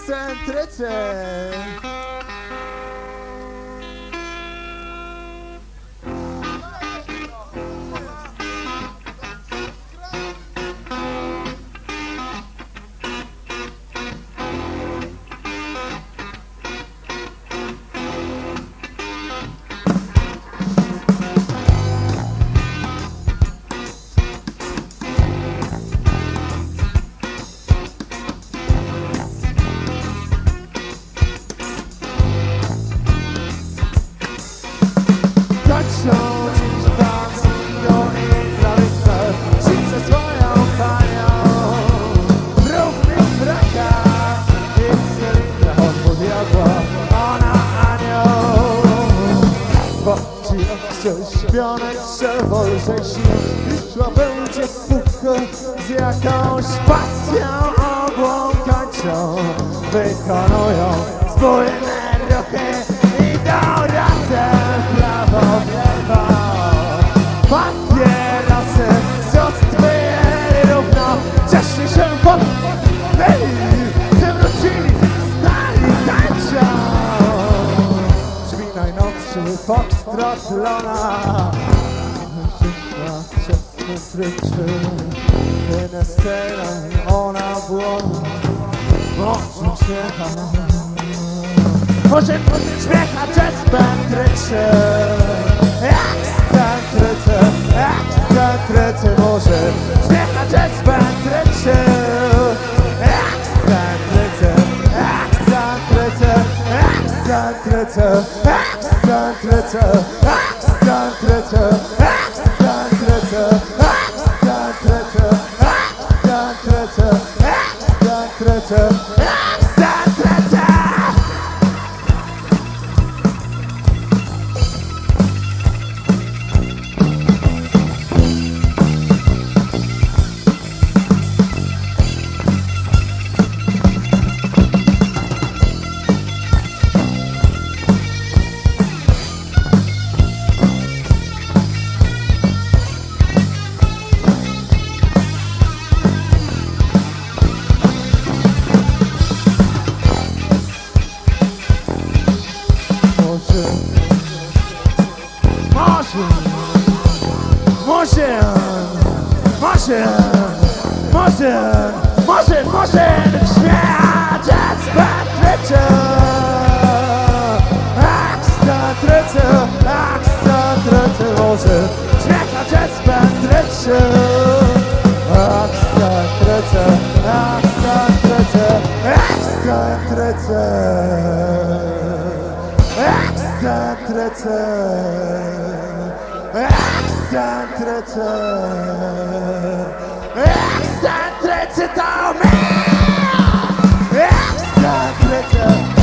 ekscentrycy. Tańczą dziś tango i klawicę, siedzę swoją panią w równych brakach i cylindrach od diabła, ona anioł. Chodzi o prześpionek drzewo rzezi i szła będzie w puchę z jakąś pasją obłąkańczą. Wykonują wspólne ruchy i do razem prawo wlewa. Papierosy z ust wyjęli równo, cieszy się pod wrócili, stali tańczą. Brzmi najnowszy foxtrot Lona, wyszła wczesny tryczy, tyle stelą ona błona, może śmiecha. Może śmiecha jazz bandryczy, ekscentrycy, ekscentrycy. Może śmiecha jazz bandryczy, ekscentrycy, ekscentrycy, ekscentrycy, ekscentrycy, ekscentrycy, ekscentrycy, ekscentrycy, ekscentrycy, ekscentrycy, ekscentrycy. Może śmiać ekscentrycy, ekscentrycy, ekscentrycy. Może śmiechać ekscentrycy, ekscentrycy, ekscentrycy, ekscentrycy, ekscentrycy, ekscentrycy. Ekscentrycy to my! Ekscentrycy!